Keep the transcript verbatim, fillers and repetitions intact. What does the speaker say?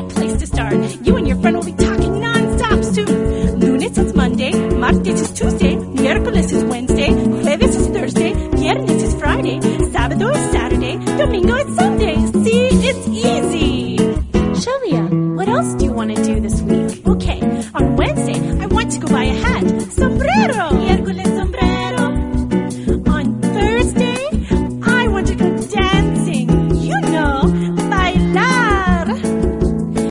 great place to start. You and your friend will be talking non-stop soon. Lunes is Monday, martes is Tuesday, miércoles is Wednesday, jueves is Thursday, viernes is Friday, sábado is Saturday, domingo is Sunday. See, it's easy. Shelia, what else do you want to do this